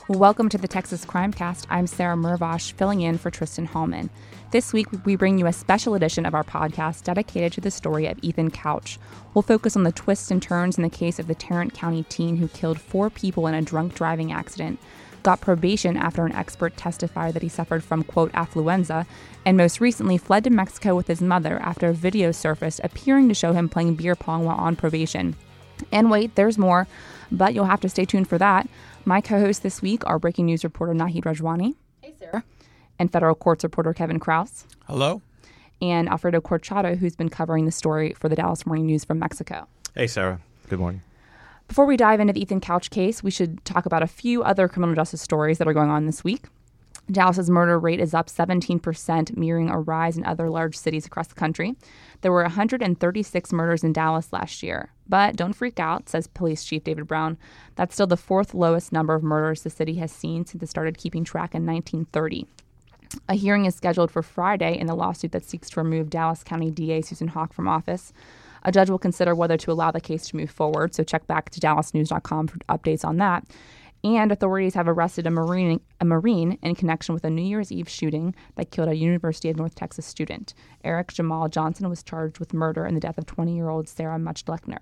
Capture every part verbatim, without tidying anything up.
Welcome to the Texas Crimecast. I'm Sarah Mervosh, filling in for Tristan Hallman. This week, we bring you a special edition of our podcast dedicated to the story of Ethan Couch. We'll focus on the twists and turns in the case of the Tarrant County teen who killed four people in a drunk driving accident, got probation after an expert testified that he suffered from, quote, affluenza, and most recently fled to Mexico with his mother after a video surfaced appearing to show him playing beer pong while on probation. And wait, there's more, but you'll have to stay tuned for that. My co-hosts this week are breaking news reporter Nahid Rajwani. Hey, Sarah. And federal courts reporter Kevin Krause. Hello. And Alfredo Corchado, who's been covering the story for the Dallas Morning News from Mexico. Hey, Sarah. Good morning. Before we dive into the Ethan Couch case, we should talk about a few other criminal justice stories that are going on this week. Dallas's murder rate is up seventeen percent, mirroring a rise in other large cities across the country. There were one hundred thirty-six murders in Dallas last year. But don't freak out, says Police Chief David Brown. That's still the fourth lowest number of murders the city has seen since it started keeping track in nineteen thirty. A hearing is scheduled for Friday in the lawsuit that seeks to remove Dallas County D A Susan Hawk from office. A judge will consider whether to allow the case to move forward, so check back to dallas news dot com for updates on that. And authorities have arrested a Marine, a Marine in connection with a New Year's Eve shooting that killed a University of North Texas student. Eric Jamal Johnson was charged with murder in the death of twenty-year-old Sarah Muchlechner.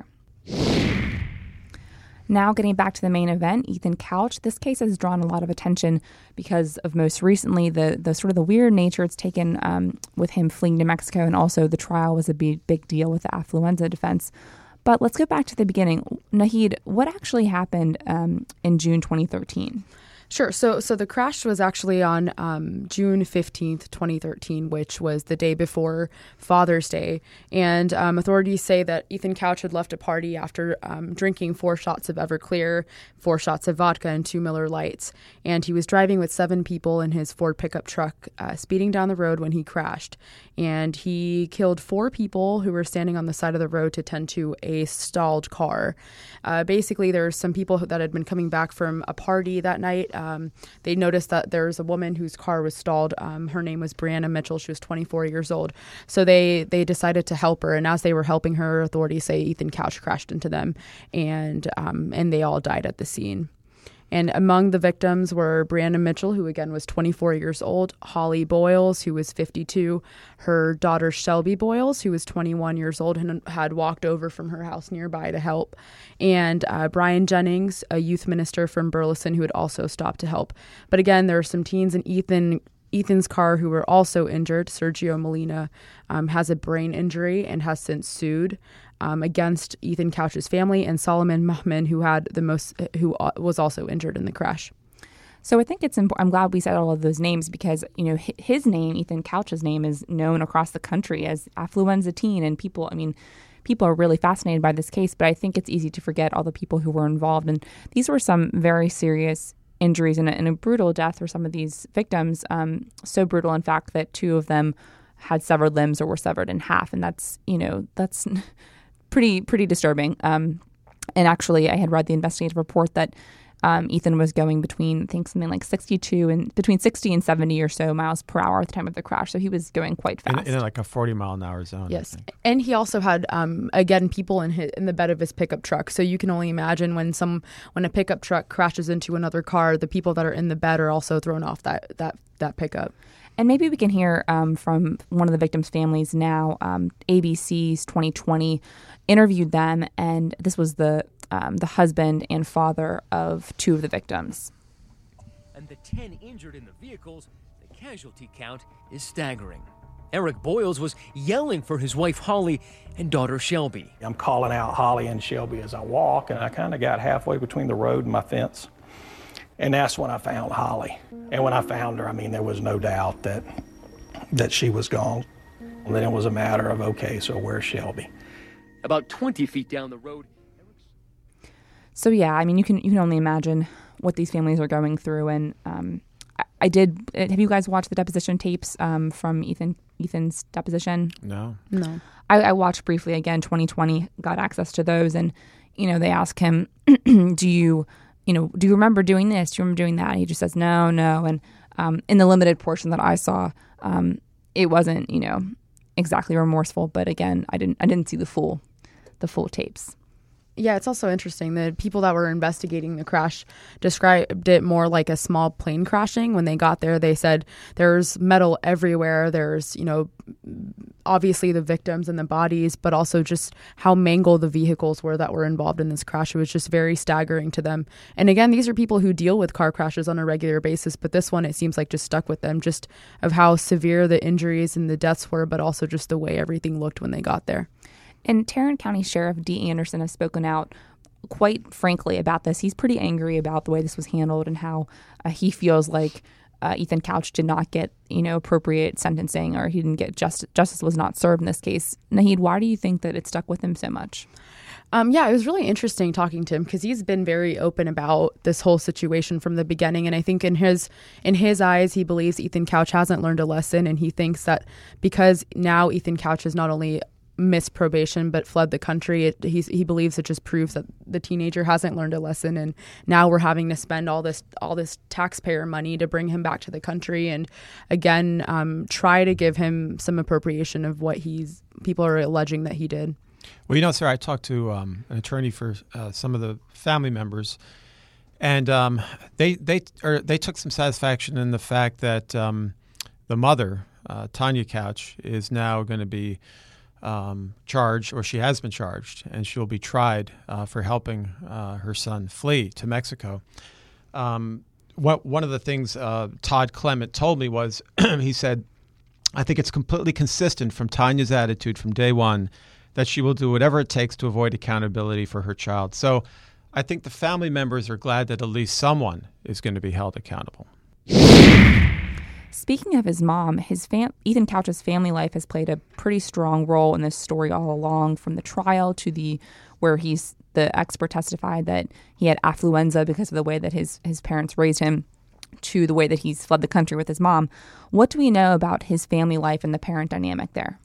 Now getting back to the main event, Ethan Couch. This case has drawn a lot of attention because of most recently the the sort of the weird nature it's taken um, with him fleeing to Mexico, and also the trial was a big, big deal with the affluenza defense. But let's go back to the beginning. Nahid, what actually happened um, in June twenty thirteen? Sure. So so the crash was actually on um, June fifteenth, twenty thirteen, which was the day before Father's Day. And um, authorities say that Ethan Couch had left a party after um, drinking four shots of Everclear, four shots of vodka, and two Miller Lights. And he was driving with seven people in his Ford pickup truck, uh, speeding down the road when he crashed. And he killed four people who were standing on the side of the road to tend to a stalled car. Uh, basically, there were some people that had been coming back from a party that night. Um, they noticed that there was a woman whose car was stalled. Um, her name was Brianna Mitchell. She was twenty-four years old. So they, they decided to help her. And as they were helping her, authorities say Ethan Couch crashed into them, and um, and they all died at the scene. And among the victims were Brianna Mitchell, who again was twenty-four years old, Holly Boyles, who was fifty-two, her daughter Shelby Boyles, who was twenty-one years old and had walked over from her house nearby to help, and uh, Brian Jennings, a youth minister from Burleson, who had also stopped to help. But again, there are some teens in Ethan Ethan's car who were also injured. Sergio Molina um, has a brain injury and has since sued Um, against Ethan Couch's family, and Solomon Mahman, who had the most, who was also injured in the crash. So I think it's important. I'm glad we said all of those names because, you know, his name, Ethan Couch's name, is known across the country as affluenza teen, and people, I mean, people are really fascinated by this case. But I think it's easy to forget all the people who were involved, and these were some very serious injuries and a, and a brutal death for some of these victims. Um, so brutal, in fact, that two of them had severed limbs or were severed in half, and that's, you know, that's. Pretty, pretty disturbing. Um, and actually, I had read the investigative report that um, Ethan was going between, I think, something like sixty-two and between sixty and seventy or so miles per hour at the time of the crash. So he was going quite fast. In, in like a forty mile an hour zone. Yes. And he also had, um, again, people in his, in the bed of his pickup truck. So you can only imagine when some when a pickup truck crashes into another car, the people that are in the bed are also thrown off that that, that pickup. And maybe we can hear um, from one of the victims' families now. Um, A B C's twenty twenty interviewed them, and this was the um, the husband and father of two of the victims. And the ten injured in the vehicles, the casualty count is staggering. Eric Boyles was yelling for his wife Holly and daughter Shelby. I'm calling out Holly and Shelby as I walk, and I kind of got halfway between the road and my fence. And that's when I found Holly. And when I found her, I mean, there was no doubt that that she was gone. And then it was a matter of, okay, so where's Shelby? About twenty feet down the road. So yeah, I mean, you can you can only imagine what these families are going through. And um, I, I did. Have you guys watched the deposition tapes um, from Ethan Ethan's deposition? No, no. I, I watched briefly again. twenty twenty got access to those, and you know, they ask him, "Do you?" you know, do you remember doing this? Do you remember doing that? And he just says, no, no. And um, in the limited portion that I saw, um, it wasn't, you know, exactly remorseful. But again, I didn't, I didn't see the full, the full tapes. Yeah, it's also interesting. The people that were investigating the crash described it more like a small plane crashing. When they got there, they said there's metal everywhere. There's, you know, obviously the victims and the bodies, but also just how mangled the vehicles were that were involved in this crash. It was just very staggering to them. And again, these are people who deal with car crashes on a regular basis, but this one, it seems like just stuck with them, just of how severe the injuries and the deaths were, but also just the way everything looked when they got there. And Tarrant County Sheriff Dee Anderson has spoken out quite frankly about this. He's pretty angry about the way this was handled and how uh, he feels like uh, Ethan Couch did not get, you know, appropriate sentencing, or he didn't get justice. Justice was not served in this case. Naheed, why do you think that it stuck with him so much? Um, yeah, it was really interesting talking to him because he's been very open about this whole situation from the beginning. And I think in his in his eyes, he believes Ethan Couch hasn't learned a lesson. And he thinks that because now Ethan Couch is not only missed probation but fled the country, it, he's, he believes it just proves that the teenager hasn't learned a lesson, and now we're having to spend all this all this taxpayer money to bring him back to the country and again um, try to give him some appropriation of what he's people are alleging that he did. Well, you know, sir, I talked to um, an attorney for uh, some of the family members, and um, they they or they took some satisfaction in the fact that um, the mother, uh, Tanya Couch, is now going to be Um, charged, or she has been charged, and she'll be tried uh, for helping uh, her son flee to Mexico. Um, what, one of the things uh, Todd Clement told me was, he said, I think it's completely consistent from Tanya's attitude from day one that she will do whatever it takes to avoid accountability for her child. So I think the family members are glad that at least someone is going to be held accountable. Speaking of his mom, his fam- Ethan Couch's family life has played a pretty strong role in this story all along, from the trial to the where he's the expert testified that he had affluenza because of the way that his, his parents raised him, to the way that he's fled the country with his mom. What do we know about his family life and the parent dynamic there?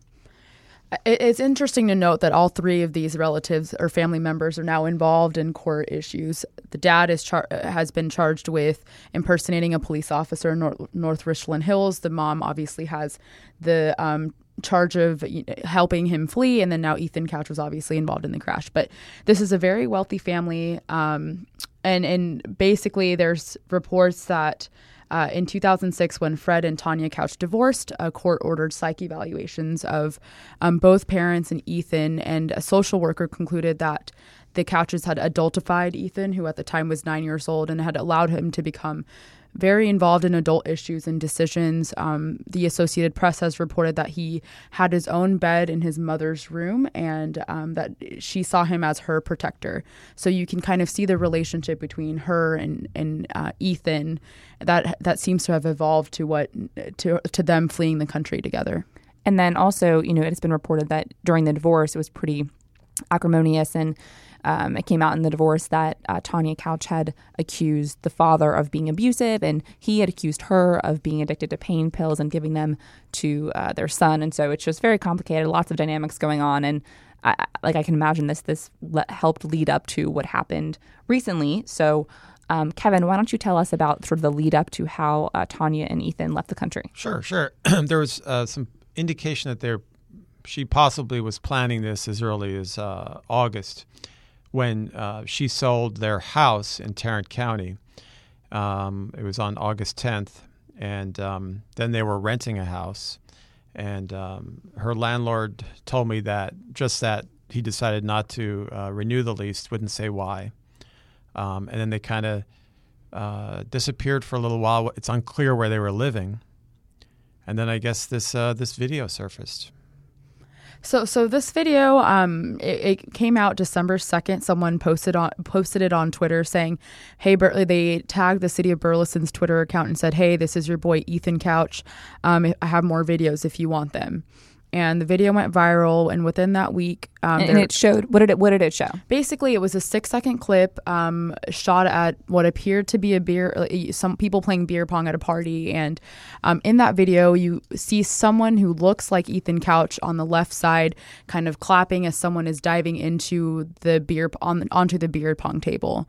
It's interesting to note that all three of these relatives or family members are now involved in court issues. The dad is char- has been charged with impersonating a police officer in North, North Richland Hills. The mom obviously has the um, charge of helping him flee, and then now Ethan Couch was obviously involved in the crash. But this is a very wealthy family, um, and and basically there's reports that Uh, in two thousand six, when Fred and Tanya Couch divorced, a court ordered psych evaluations of um, both parents and Ethan, and a social worker concluded that the Couches had adultified Ethan, who at the time was nine years old, and had allowed him to become very involved in adult issues and decisions. Um, the Associated Press has reported that he had his own bed in his mother's room, and um, that she saw him as her protector. So you can kind of see the relationship between her and, and uh, Ethan that that seems to have evolved to what to to them fleeing the country together. And then also, you know, it's been reported that during the divorce, it was pretty acrimonious, and Um, it came out in the divorce that uh, Tanya Couch had accused the father of being abusive, and he had accused her of being addicted to pain pills and giving them to uh, their son. And so it's just very complicated, lots of dynamics going on. And I, like I can imagine this this le- helped lead up to what happened recently. So, um, Kevin, why don't you tell us about sort of the lead up to how uh, Tanya and Ethan left the country? Sure, sure. There was uh, some indication that they're, she possibly was planning this as early as uh, August, when uh, she sold their house in Tarrant County. Um, it was on August tenth, and um, then they were renting a house, and um, her landlord told me that just that he decided not to uh, renew the lease, wouldn't say why, um, and then they kind of uh, disappeared for a little while. It's unclear where they were living, and then I guess this uh, this video surfaced. So, so this video, um, it, it came out December second. Someone posted on posted it on Twitter saying, "Hey, Bertley." They tagged the city of Burleson's Twitter account and said, "Hey, this is your boy Ethan Couch. Um, I have more videos if you want them." And the video went viral, and within that week, um, and, and it showed what did it what did it show? Basically, it was a six second clip um, shot at what appeared to be a beer, some people playing beer pong at a party. And um, in that video, you see someone who looks like Ethan Couch on the left side, kind of clapping as someone is diving into the beer on onto the beer pong table.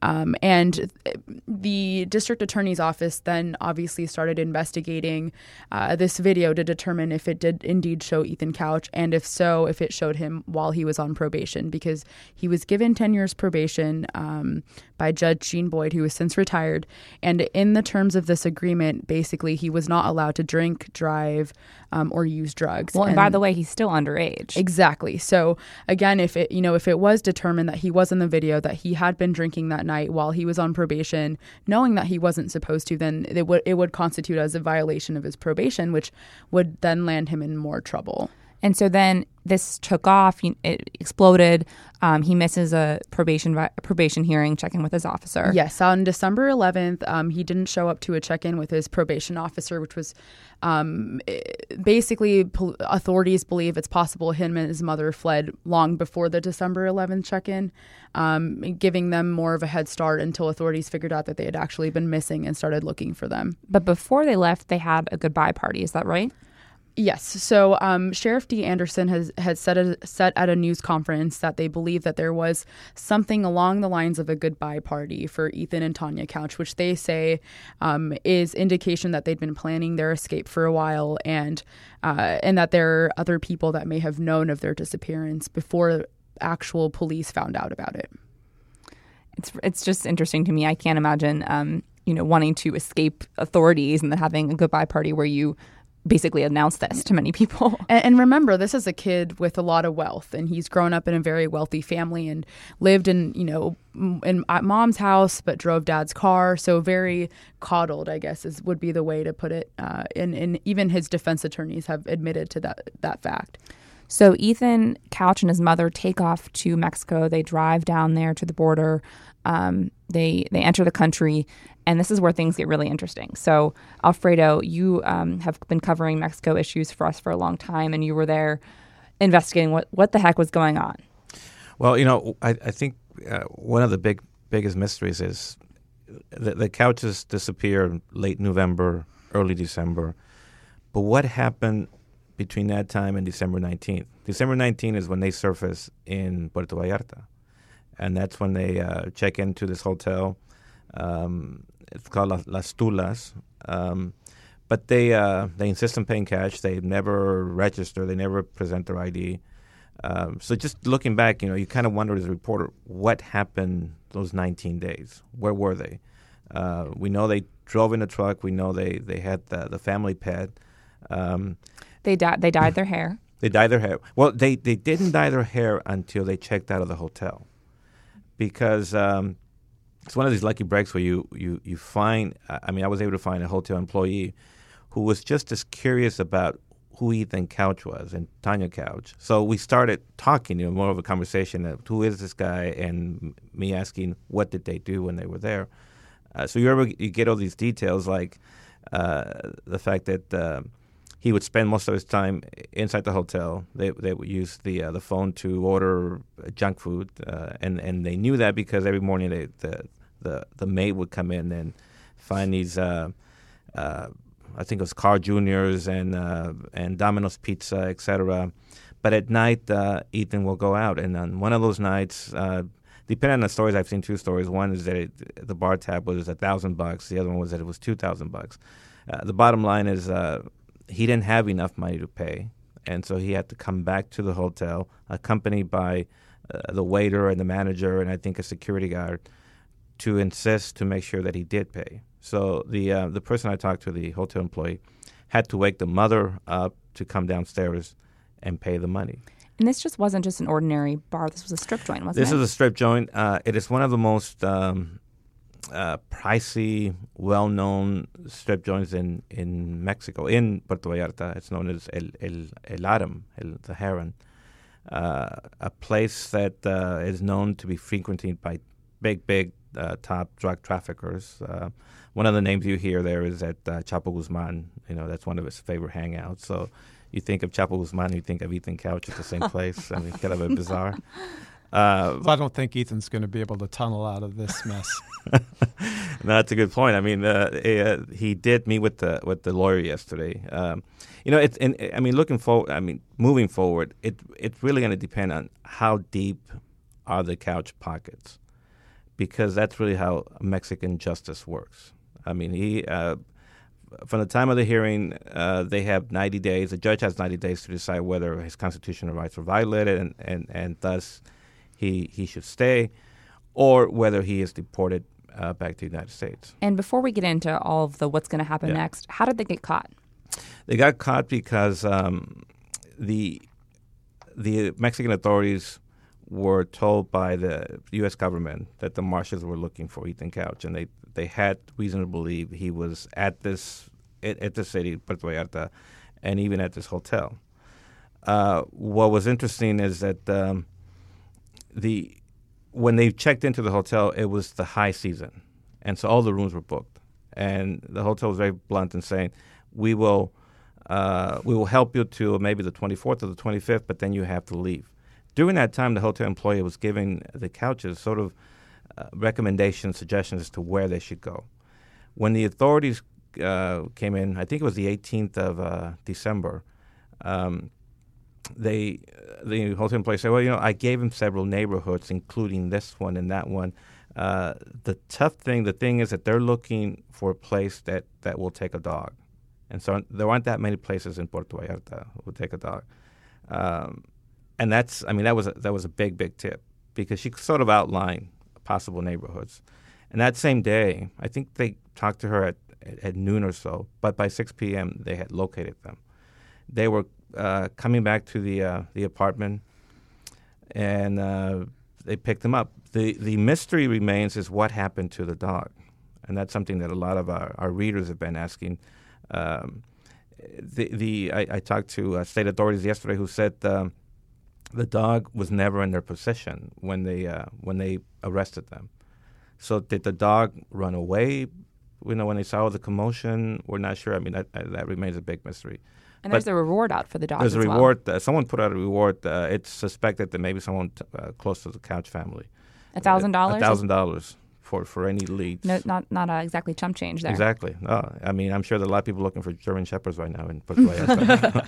Um, and the district attorney's office then obviously started investigating uh, this video to determine if it did indeed show Ethan Couch, and if so, if it showed him while he was on probation, because he was given ten years probation um, by Judge Gene Boyd, who has since retired. And in the terms of this agreement, basically, he was not allowed to drink, drive, um, or use drugs. Well, and, and by the way, he's still underage. Exactly. So again, if it, you know, if it was determined that he was in the video, that he had been drinking that night while he was on probation, knowing that he wasn't supposed to, then it would it would constitute as a violation of his probation, which would then land him in more trouble. And so then this took off. It exploded. Um, he misses a probation a probation hearing, check-in with his officer. Yes, on December eleventh, um, he didn't show up to a check-in with his probation officer, which was um, basically pol- authorities believe it's possible him and his mother fled long before the December eleventh check-in, um, giving them more of a head start until authorities figured out that they had actually been missing and started looking for them. But before they left, they had a goodbye party. Is that right? Yes. So um, Sheriff Dee Anderson has, has said, a, said at a news conference that they believe that there was something along the lines of a goodbye party for Ethan and Tanya Couch, which they say um, is indication that they'd been planning their escape for a while, and uh, and that there are other people that may have known of their disappearance before actual police found out about it. It's it's just interesting to me. I can't imagine um, you know wanting to escape authorities and then having a goodbye party where you basically announced this to many people. And, and remember, this is a kid with a lot of wealth, and he's grown up in a very wealthy family and lived in, you know, in at mom's house, but drove dad's car. So very coddled, I guess, is would be the way to put it. Uh, and, and even his defense attorneys have admitted to that that fact. So Ethan Couch and his mother take off to Mexico. They drive down there to the border. Um, they they enter the country, and this is where things get really interesting. So, Alfredo, you um, have been covering Mexico issues for us for a long time, and you were there investigating what, what the heck was going on. Well, you know, I, I think uh, one of the big biggest mysteries is the, the Couches disappeared late November, early December. But what happened between that time and December nineteenth? December nineteenth is when they surface in Puerto Vallarta. And that's when they uh, check into this hotel. Um, it's called Las, Las Tulas. Um, but they uh, they insist on paying cash. They never register. They never present their I D. Um, so just looking back, you know, you kind of wonder as a reporter, what happened those nineteen days? Where were they? Uh, we know they drove in a truck. We know they, they had the, the family pet. Um, they, di- they dyed their hair. They dyed their hair. Well, they, they didn't dye their hair until they checked out of the hotel. Because um, it's one of these lucky breaks where you, you, you find, I mean, I was able to find a hotel employee who was just as curious about who Ethan Couch was and Tanya Couch. So we started talking, you know, more of a conversation of who is this guy, and me asking what did they do when they were there. Uh, so you ever you get all these details, like uh, the fact that uh, he would spend most of his time inside the hotel. They they would use the uh, the phone to order junk food, uh, and and they knew that because every morning they, the the the maid would come in and find these. Uh, uh, I think it was Carl Junior's and uh, and Domino's Pizza, et cetera. But at night, uh, Ethan will go out, and on one of those nights, uh, depending on the stories, I've seen two stories. One is that it, the bar tab was a thousand bucks. The other one was that it was two thousand bucks. Uh, the bottom line is. Uh, He didn't have enough money to pay, and so he had to come back to the hotel, accompanied by uh, the waiter and the manager, and I think a security guard, to insist to make sure that he did pay. So the uh, the person I talked to, the hotel employee, had to wake the mother up to come downstairs and pay the money. And this just wasn't just an ordinary bar. This was a strip joint, wasn't this it? This is a strip joint. Uh, it is one of the most um, uh, pricey, well-known strip joints in, in Mexico, in Puerto Vallarta. It's known as El El, El Aram, El, the Heron, uh, a place that uh, is known to be frequented by big, big uh, top drug traffickers. Uh, one of the names you hear there is that uh, Chapo Guzman. You know, that's one of his favorite hangouts. So you think of Chapo Guzman, you think of Ethan Couch at the same place. I mean, kind of a bizarre. Uh, well, I don't think Ethan's going to be able to tunnel out of this mess. No, that's a good point. I mean, uh, uh, he did meet with the with the lawyer yesterday. Um, you know, it's. And, I mean, looking forward. I mean, moving forward, it it's really going to depend on how deep are the Couch pockets, because that's really how Mexican justice works. I mean, he uh, from the time of the hearing, uh, they have ninety days. The judge has ninety days to decide whether his constitutional rights are violated and, and, and thus he he should stay, or whether he is deported uh, back to the United States. And before we get into all of the what's going to happen Yeah. next, how did they get caught? They got caught because um, the the Mexican authorities were told by the U S government that the marshals were looking for Ethan Couch, and they, they had reason to believe he was at this at, at the city, Puerto Vallarta, and even at this hotel. Uh, what was interesting is that um, the when they checked into the hotel, it was the high season, and so all the rooms were booked. And the hotel was very blunt in saying, "We will, uh, we will help you to maybe the twenty-fourth or the twenty-fifth, but then you have to leave." During that time, the hotel employee was giving the Couches sort of uh, recommendations, suggestions as to where they should go. When the authorities uh, came in, I think it was the eighteenth of uh, December, um, they the hotel employee said, "Well, you know, I gave him several neighborhoods, including this one and that one. Uh, the tough thing, the thing is that they're looking for a place that, that will take a dog. And so there aren't that many places in Puerto Vallarta that will take a dog." Um, and that's, I mean, that was a, that was a big, big tip, because she sort of outlined possible neighborhoods. And that same day, I think they talked to her at, at noon or so, but by six p.m. they had located them. They were uh, coming back to the uh, the apartment, and uh, they picked them up. The the mystery remains is what happened to the dog, and that's something that a lot of our, our readers have been asking. Um, the the I, I talked to uh, state authorities yesterday who said um, the dog was never in their possession when they uh, when they arrested them. So did the dog run away? You know, when they saw the commotion, we're not sure. I mean, that that remains a big mystery. And But there's a reward out for the dog There's as a well. reward. Uh, someone put out a reward. Uh, it's suspected that maybe someone t- uh, close to the Couch family. A thousand A dollars? thousand dollars for for any leads. No, not not uh, exactly chump change there. Exactly. No, I mean, I'm sure there are a lot of people looking for German Shepherds right now in Puerto Vallarta.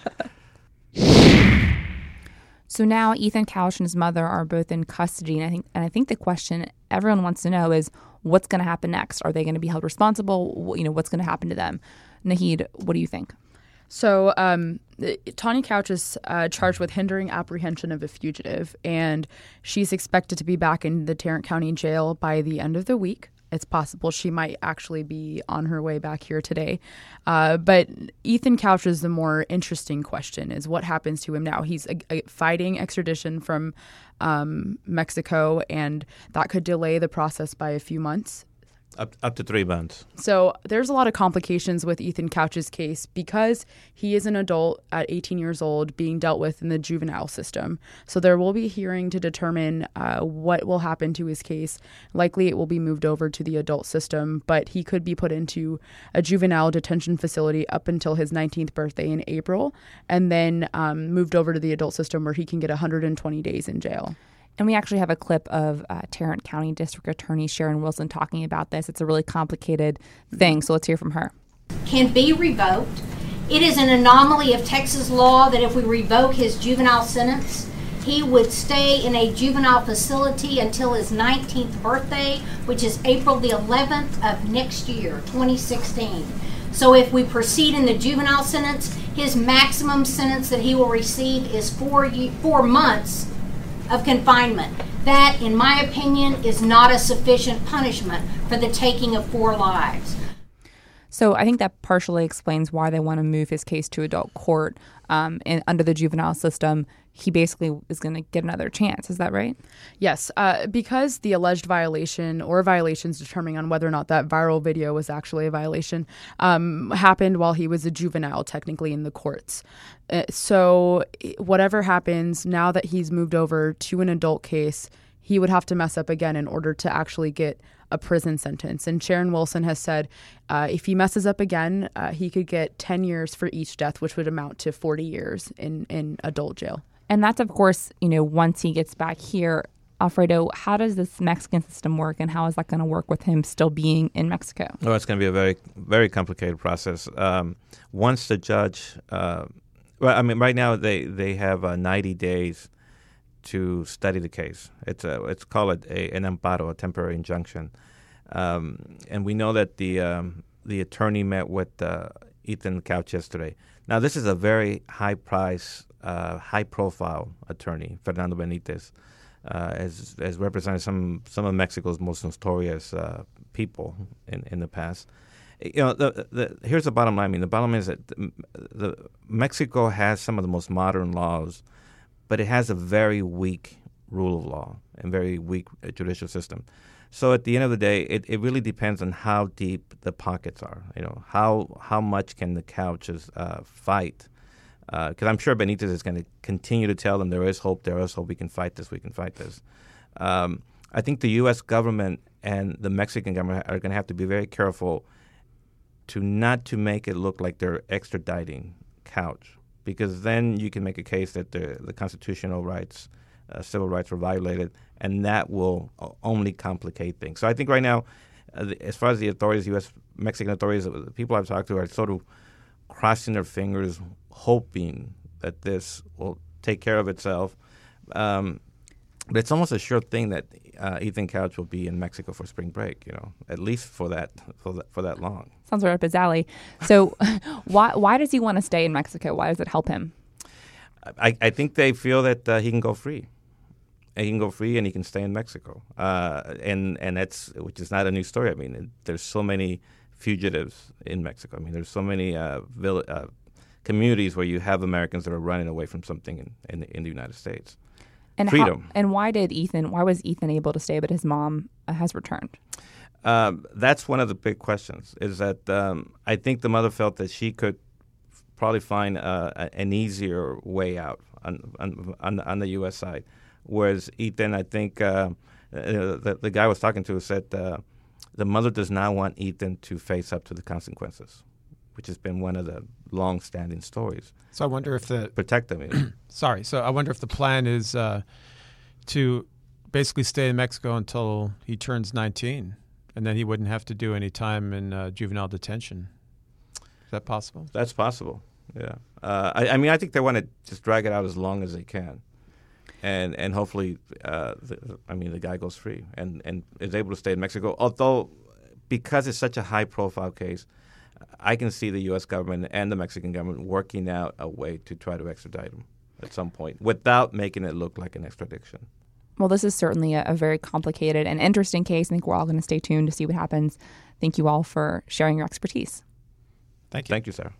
So now Ethan Couch and his mother are both in custody, and I think and I think the question everyone wants to know is what's going to happen next. Are they going to be held responsible? You know, what's going to happen to them? Nahid, what do you think? So, um, Tanya Couch is uh, charged with hindering apprehension of a fugitive, and she's expected to be back in the Tarrant County Jail by the end of the week. It's possible she might actually be on her way back here today. Uh, but Ethan Couch is the more interesting question, is what happens to him now. He's uh, uh, fighting extradition from um, Mexico, and that could delay the process by a few months. up up to three months. So there's a lot of complications with Ethan Couch's case because he is an adult at eighteen years old being dealt with in the juvenile system. So there will be a hearing to determine uh, what will happen to his case. Likely it will be moved over to the adult system, but he could be put into a juvenile detention facility up until his nineteenth birthday in April, and then um, moved over to the adult system where he can get one hundred twenty days in jail. And we actually have a clip of uh, Tarrant County District Attorney Sharon Wilson talking about this. It's a really complicated thing, so let's hear from her. Can be revoked. It is an anomaly of Texas law that if we revoke his juvenile sentence, he would stay in a juvenile facility until his nineteenth birthday, which is April the eleventh of next year, twenty sixteen. So if we proceed in the juvenile sentence, his maximum sentence that he will receive is four, ye- four months of confinement. That, in my opinion, is not a sufficient punishment for the taking of four lives. So I think that partially explains why they want to move his case to adult court. Um, and under the juvenile system, he basically is going to get another chance. Is that right? Yes, uh, because the alleged violation or violations determining on whether or not that viral video was actually a violation um, happened while he was a juvenile, technically, in the courts. Uh, so whatever happens, now that he's moved over to an adult case, he would have to mess up again in order to actually get a prison sentence. And Sharon Wilson has said uh, if he messes up again, uh, he could get ten years for each death, which would amount to forty years in, in adult jail. And that's, of course, you know, once he gets back here. Alfredo, how does this Mexican system work, and how is that going to work with him still being in Mexico? Well, it's going to be a very, very complicated process. Um, once the judge, uh, well, I mean, right now they, they have uh, ninety days to study the case. It's a it's called a, an amparo, a temporary injunction, um, and we know that the um, the attorney met with uh, Ethan Couch yesterday. Now, this is a very high price, uh, high profile attorney, Fernando Benitez, uh, has has represented some some of Mexico's most notorious uh, people in, in the past. You know, the, the, here's the bottom line. I mean, the bottom line is that the, the Mexico has some of the most modern laws, but it has a very weak rule of law and very weak uh, judicial system. So at the end of the day, it, it really depends on how deep the pockets are. You know, how how much can the Couches uh, fight? Because uh, I'm sure Benitez is going to continue to tell them there is hope, there is hope. We can fight this. We can fight this. Um, I think the U S government and the Mexican government are going to have to be very careful to not to make it look like they're extraditing Couch, because then you can make a case that the, the constitutional rights, uh, civil rights were violated, and that will only complicate things. So I think right now, uh, the, as far as the authorities, U S Mexican authorities, the people I've talked to are sort of crossing their fingers, hoping that this will take care of itself. Um, but it's almost a sure thing that uh, Ethan Couch will be in Mexico for spring break, you know, at least for that for that, for that long. Sounds right up his alley. So why why does he want to stay in Mexico? Why does it help him? I, I think they feel that uh, he can go free. And he can go free and he can stay in Mexico. Uh, and, and that's, which is not a new story. I mean, it, there's so many fugitives in Mexico. I mean, there's so many uh, vill- uh, communities where you have Americans that are running away from something in, in, in the United States. And Freedom. How, and why did Ethan, why was Ethan able to stay, but his mom uh, has returned? Um, that's one of the big questions, is that um, I think the mother felt that she could probably find uh, an easier way out on, on, on, on the U S side. Whereas Ethan, I think uh, the, the guy I was talking to said uh, the mother does not want Ethan to face up to the consequences, which has been one of the long-standing stories. So I wonder if the protect them. Sorry. So I wonder if the plan is uh, to basically stay in Mexico until he turns nineteen, and then he wouldn't have to do any time in uh, juvenile detention. Is that possible? That's possible. Yeah. Uh, I, I mean, I think they want to just drag it out as long as they can, and and hopefully, uh, the, I mean, the guy goes free and and is able to stay in Mexico. Although, because it's such a high-profile case, I can see the U S government and the Mexican government working out a way to try to extradite him at some point without making it look like an extradition. Well, this is certainly a, a very complicated and interesting case. I think we're all going to stay tuned to see what happens. Thank you all for sharing your expertise. Thank you. Thank you, Sarah.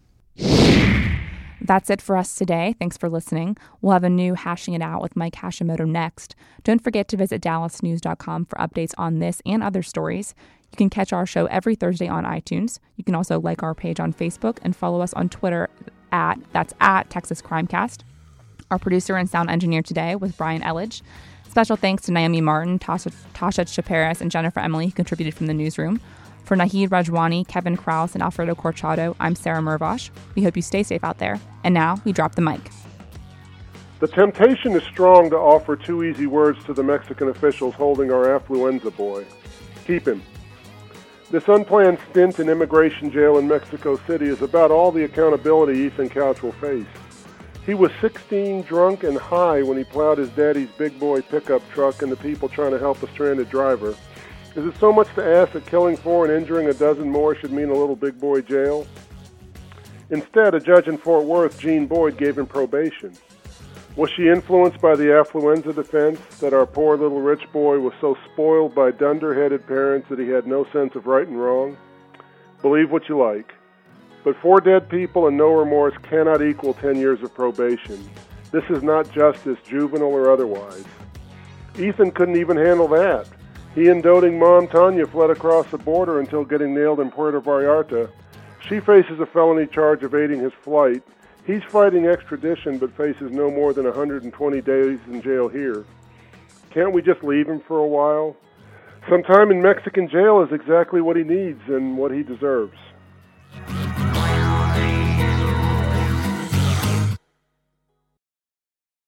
That's it for us today. Thanks for listening. We'll have a new Hashing It Out with Mike Hashimoto next. Don't forget to visit dallas news dot com for updates on this and other stories. You can catch our show every Thursday on iTunes. You can also like our page on Facebook and follow us on Twitter at, that's at Texas Crimecast. Our producer and sound engineer today was Brian Elledge. Special thanks to Naomi Martin, Tasha, Tasha Chaperas, and Jennifer Emily, who contributed from the newsroom. For Nahid Rajwani, Kevin Krause, and Alfredo Corchado, I'm Sarah Mervosh. We hope you stay safe out there. And now, we drop the mic. The temptation is strong to offer two easy words to the Mexican officials holding our affluenza boy. Keep him. This unplanned stint in immigration jail in Mexico City is about all the accountability Ethan Couch will face. He was sixteen, drunk, and high when he plowed his daddy's big boy pickup truck into people trying to help a stranded driver. Is it so much to ask that killing four and injuring a dozen more should mean a little big boy jail? Instead, a judge in Fort Worth, Jean Boyd, gave him probation. Was she influenced by the affluenza defense that our poor little rich boy was so spoiled by dunder-headed parents that he had no sense of right and wrong? Believe what you like. But four dead people and no remorse cannot equal ten years of probation. This is not justice, juvenile or otherwise. Ethan couldn't even handle that. He and doting mom Tanya fled across the border until getting nailed in Puerto Vallarta. She faces a felony charge of aiding his flight. He's fighting extradition but faces no more than one hundred twenty days in jail here. Can't we just leave him for a while? Some time in Mexican jail is exactly what he needs and what he deserves.